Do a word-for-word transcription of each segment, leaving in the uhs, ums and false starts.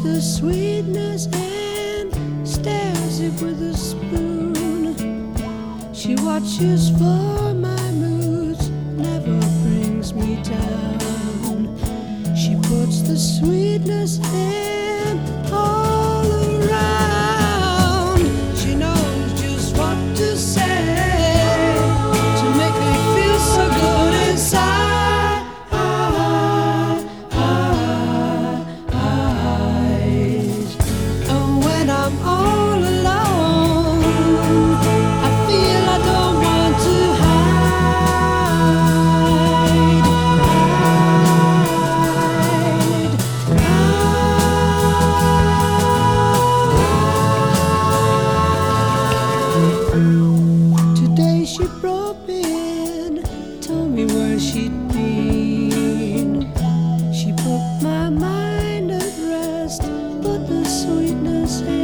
the sweetness and stirs it with a spoon. She watches for my moods, never brings me down. She puts the sweetness in all around. She knows just what to say to make me feel so good inside. I'm all alone, I feel I don't want to hide, hide, hide. Today she brought me in, told me where she'd been. She put my mind at rest, put the sweetness in.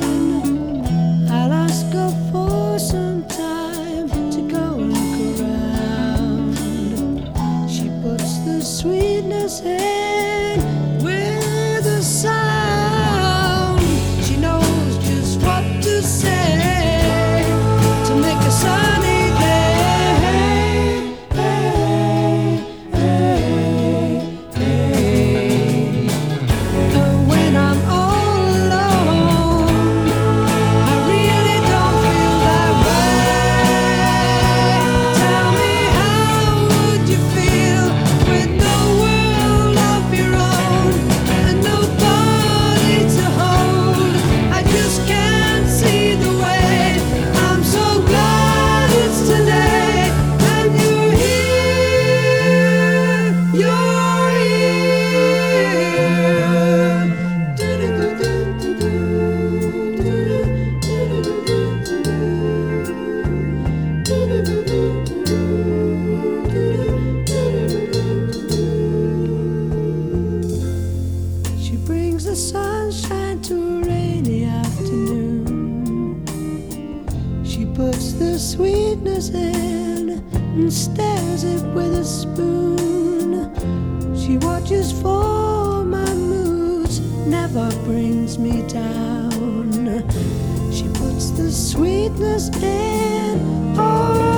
For some time to go look around. She puts the sweetness in with a sound. She knows just what to say to make a sunny day. Hey, hey, hey. And when I'm all alone, I really don't feel that way. Tell me, how would you feel with no world of your own and nobody to hold? I just can't see the way. I'm so glad it's today and you're here. You're here. She brings the sunshine to a rainy afternoon. She puts the sweetness in and stirs it with a spoon. She watches for my moods, never brings me down. She puts the sweetness in all